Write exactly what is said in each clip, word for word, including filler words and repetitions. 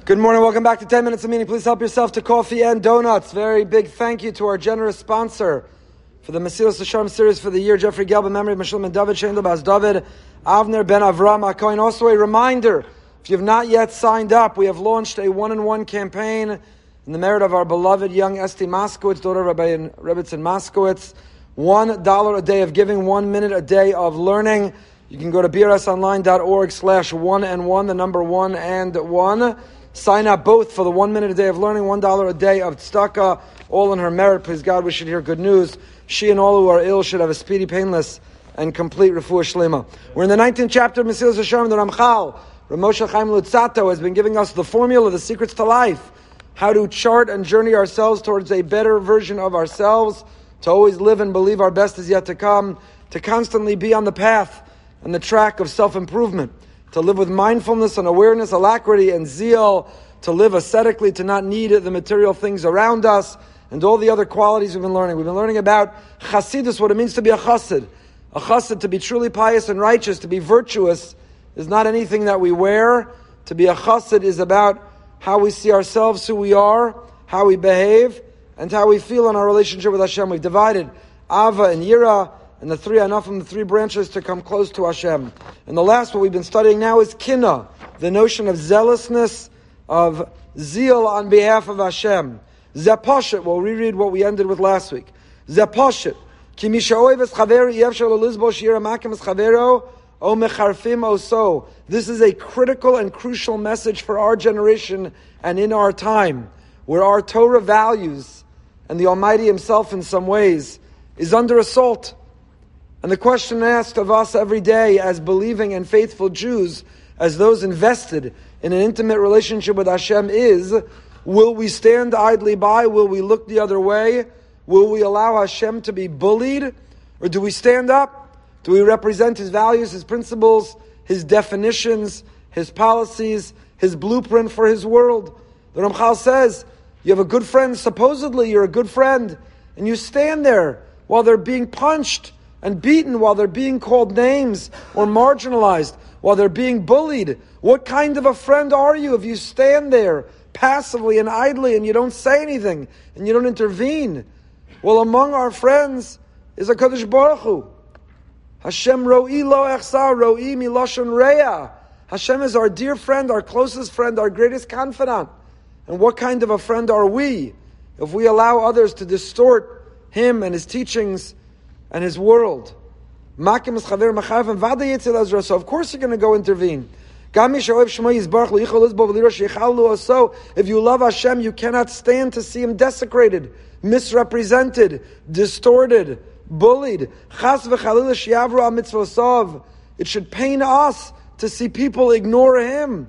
Good morning, welcome back to ten minutes of Meaning. Please help yourself to coffee and donuts. Very big thank you to our generous sponsor for the Mesilas Yesharim series for the year, Jeffrey Gelb, in memory of Meshullam and David, Shendel Bas David, Avner Ben Avram HaKohen. Also a reminder, if you have not yet signed up, we have launched a one-on-one campaign in the merit of our beloved young Esti Moskowitz, daughter of Rabbi Rebbetzin Moskowitz. One dollar a day of giving, one minute a day of learning. You can go to b r s online dot org slash one and one, the number one and one. Sign up both for the one minute a day of learning, one dollar a day of tzedakah, all in her merit. Please God, we should hear good news. She and all who are ill should have a speedy, painless, and complete refuah shlema. We're in the nineteenth chapter of Mesilas Yesharim. The Ramchal, Rav Moshe Chaim Luzzatto, has been giving us the formula, the secrets to life, how to chart and journey ourselves towards a better version of ourselves, to always live and believe our best is yet to come, to constantly be on the path and the track of self-improvement, to live with mindfulness and awareness, alacrity and zeal, to live ascetically, to not need the material things around us, and all the other qualities we've been learning. We've been learning about Chassidus, what it means to be a Chassid. A Chassid, to be truly pious and righteous, to be virtuous, is not anything that we wear. To be a Chassid is about how we see ourselves, who we are, how we behave, and how we feel in our relationship with Hashem. We've divided Ava and Yira, and the three Anafim, the three branches to come close to Hashem. And the last what we've been studying now is Kinna, the notion of zealousness, of zeal on behalf of Hashem. Zepashit, we'll reread what we ended with last week. Zepashit, ki misha oiv es chaveri yevshel olizbo shira makim es chavero o mecharfim oso. This is a critical and crucial message for our generation and in our time, where our Torah values and the Almighty Himself in some ways is under assault. And the question asked of us every day as believing and faithful Jews, as those invested in an intimate relationship with Hashem is, will we stand idly by? Will we look the other way? Will we allow Hashem to be bullied? Or do we stand up? Do we represent His values, His principles, His definitions, His policies, His blueprint for His world? The Ramchal says, you have a good friend, supposedly you're a good friend, and you stand there while they're being punched and beaten, while they're being called names or marginalized, while they're being bullied. What kind of a friend are you if you stand there passively and idly and you don't say anything and you don't intervene? Well, among our friends is HaKadosh Baruch Hu. Hashem ro'i lo echsa, ro'i milashon reya. Hashem is our dear friend, our closest friend, our greatest confidant. And what kind of a friend are we if we allow others to distort Him and His teachings and His world? So of course you're going to go intervene. If you love Hashem, you cannot stand to see Him desecrated, misrepresented, distorted, bullied. It should pain us to see people ignore Him.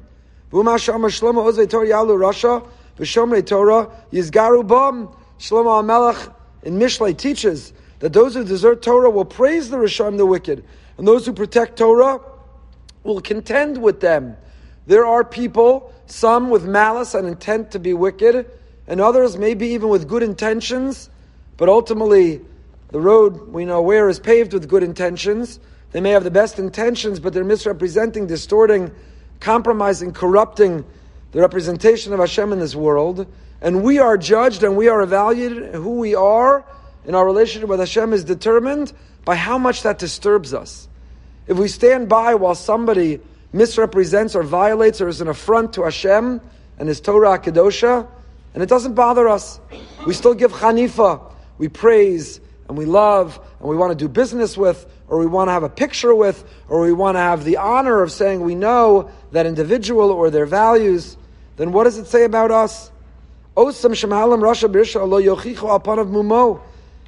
Shlomo HaMelech in Mishlei teaches that those who desert Torah will praise the Rishonim, the wicked, and those who protect Torah will contend with them. There are people, some with malice and intent to be wicked, and others maybe even with good intentions, but ultimately the road we know where is paved with good intentions. They may have the best intentions, but they're misrepresenting, distorting, compromising, corrupting the representation of Hashem in this world. And we are judged and we are evaluated, who we are in our relationship with Hashem is determined by how much that disturbs us. If we stand by while somebody misrepresents or violates or is an affront to Hashem and His Torah Kedosha, and it doesn't bother us, we still give Chanifa, we praise and we love and we want to do business with, or we want to have a picture with, or we want to have the honor of saying we know that individual or their values, then what does it say about us? Osam shemahalam rasha birsha lo yochichu apanav mumo.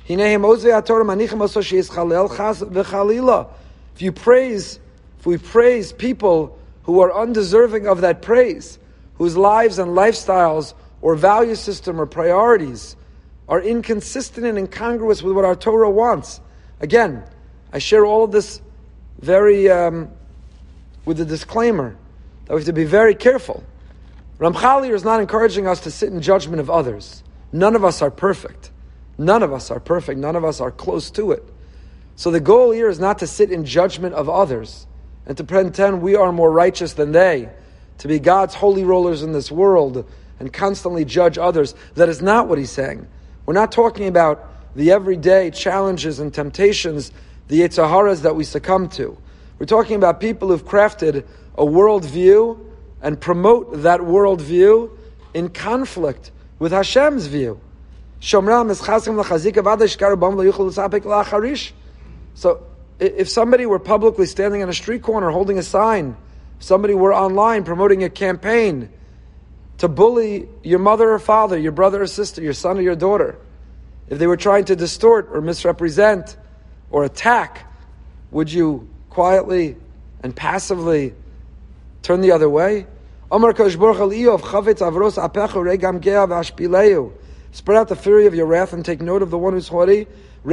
If you praise, if we praise people who are undeserving of that praise, whose lives and lifestyles or value system or priorities are inconsistent and incongruous with what our Torah wants. Again, I share all of this very um, with the disclaimer that we have to be very careful. Ramchal here is not encouraging us to sit in judgment of others. None of us are perfect. None of us are perfect. None of us are close to it. So the goal here is not to sit in judgment of others and to pretend we are more righteous than they, to be God's holy rollers in this world and constantly judge others. That is not what he's saying. We're not talking about the everyday challenges and temptations, the Yetzer Haras that we succumb to. We're talking about people who've crafted a worldview and promote that worldview in conflict with Hashem's view. So if somebody were publicly standing on a street corner holding a sign, if somebody were online promoting a campaign to bully your mother or father, your brother or sister, your son or your daughter, if they were trying to distort or misrepresent or attack, would you quietly and passively turn the other way? Spread out the fury of your wrath and take note of the one who's haughty.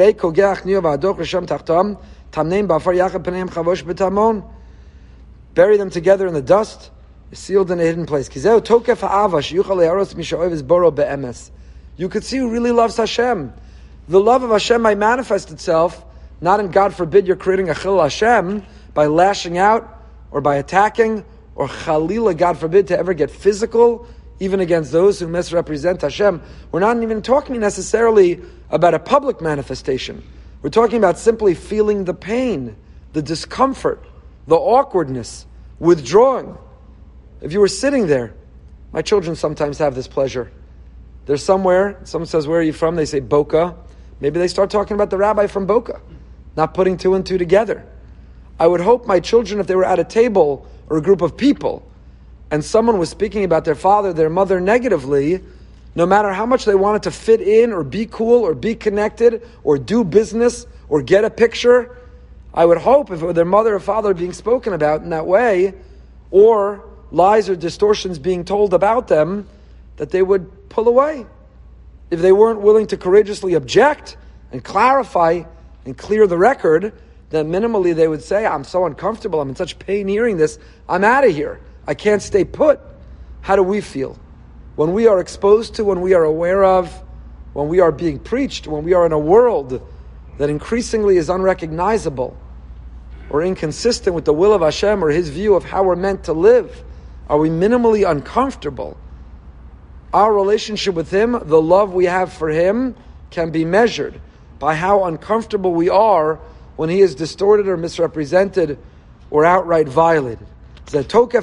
Bury them together in the dust, sealed in a hidden place. You could see who really loves Hashem. The love of Hashem might manifest itself, not in, God forbid, you're creating a chil Hashem by lashing out or by attacking, or chalila, God forbid, to ever get physical, even against those who misrepresent Hashem. We're not even talking necessarily about a public manifestation. We're talking about simply feeling the pain, the discomfort, the awkwardness, withdrawing. If you were sitting there, my children sometimes have this pleasure. They're somewhere, someone says, where are you from? They say, Boca. Maybe they start talking about the rabbi from Boca, not putting two and two together. I would hope my children, if they were at a table or a group of people, and someone was speaking about their father, their mother negatively, no matter how much they wanted to fit in or be cool or be connected or do business or get a picture, I would hope if it were their mother or father being spoken about in that way, or lies or distortions being told about them, that they would pull away. If they weren't willing to courageously object and clarify and clear the record, then minimally they would say, I'm so uncomfortable, I'm in such pain hearing this, I'm out of here. I can't stay put. How do we feel? When we are exposed to, when we are aware of, when we are being preached, when we are in a world that increasingly is unrecognizable or inconsistent with the will of Hashem or His view of how we're meant to live, are we minimally uncomfortable? Our relationship with Him, the love we have for Him, can be measured by how uncomfortable we are when He is distorted or misrepresented or outright violated. What is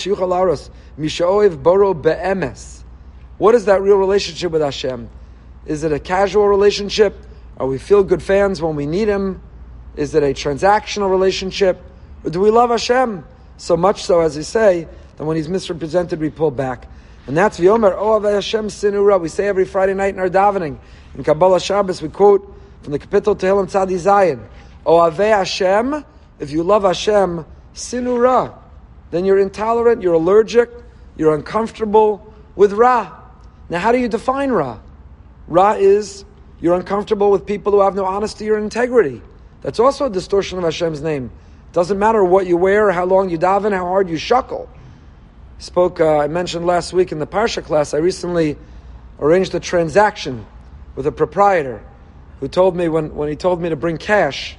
that real relationship with Hashem? Is it a casual relationship? Are we feel-good fans when we need Him? Is it a transactional relationship? Or do we love Hashem? So much so, as we say, that when He's misrepresented, we pull back. And that's V'yomer, Ohavei Hashem Sinura. We say every Friday night in our davening. In Kabbalah Shabbos, we quote from the Kapitel Tehillim Tzadi Zayin. Ohavei Hashem, if you love Hashem, Sinura. Then you're intolerant, you're allergic, you're uncomfortable with Ra. Now how do you define Ra? Ra is, you're uncomfortable with people who have no honesty or integrity. That's also a distortion of Hashem's name. Doesn't matter what you wear, or how long you daven, how hard you shuckle. Spoke, uh, I mentioned last week in the Parsha class, I recently arranged a transaction with a proprietor who told me, when, when he told me to bring cash,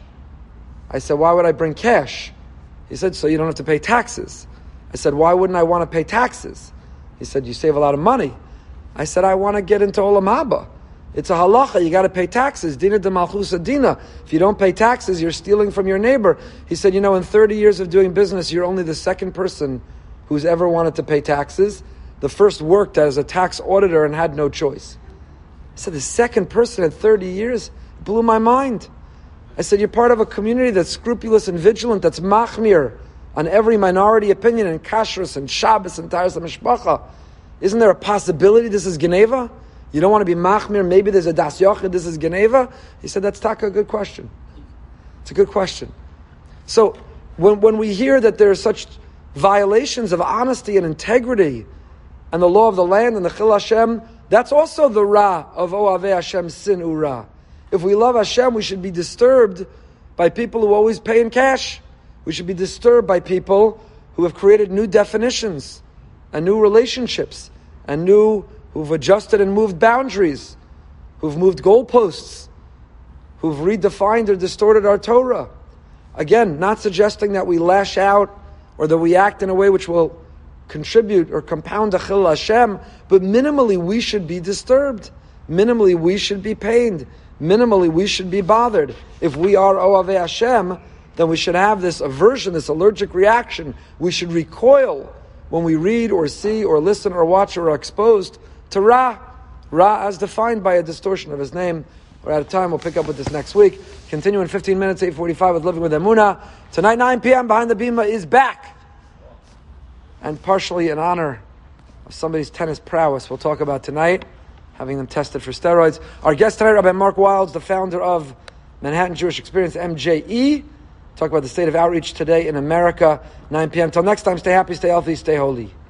I said, why would I bring cash? He said, so you don't have to pay taxes. I said, why wouldn't I want to pay taxes? He said, you save a lot of money. I said, I want to get into Olam Haba. It's a halacha, you got to pay taxes. Dina de malchusa dina. If you don't pay taxes, you're stealing from your neighbor. He said, you know, in thirty years of doing business, you're only the second person who's ever wanted to pay taxes. The first worked as a tax auditor and had no choice. I said, the second person in thirty years? Blew my mind. I said, you're part of a community that's scrupulous and vigilant, that's machmir on every minority opinion in kashrus and Shabbos and Taras HaMishpacha. Isn't there a possibility this is Geneva? You don't want to be machmir, maybe there's a das yochid, this is Geneva? He said, that's taka, a good question. It's a good question. So, when, when we hear that there are such violations of honesty and integrity and the law of the land and the Chil Hashem, that's also the Ra of Ohavei Hashem Sin Ura. If we love Hashem, we should be disturbed by people who always pay in cash. We should be disturbed by people who have created new definitions and new relationships and new, who've adjusted and moved boundaries, who've moved goalposts, who've redefined or distorted our Torah. Again, not suggesting that we lash out or that we act in a way which will contribute or compound a chilul Hashem, but minimally we should be disturbed. Minimally we should be pained. Minimally we should be bothered. If we are Ohavei Hashem, then we should have this aversion, this allergic reaction. We should recoil when we read or see or listen or watch or are exposed to Ra. Ra as defined by a distortion of his name. We're out of time. We'll pick up with this next week. Continue in fifteen minutes, eight forty-five with Living with Emunah. Tonight, nine p.m., Behind the Bima is back. And partially in honor of somebody's tennis prowess, we'll talk about tonight, having them tested for steroids. Our guest tonight, Rabbi Mark Wilds, the founder of Manhattan Jewish Experience, M J E. Talk about the state of outreach today in America, nine p.m. Till next time, stay happy, stay healthy, stay holy.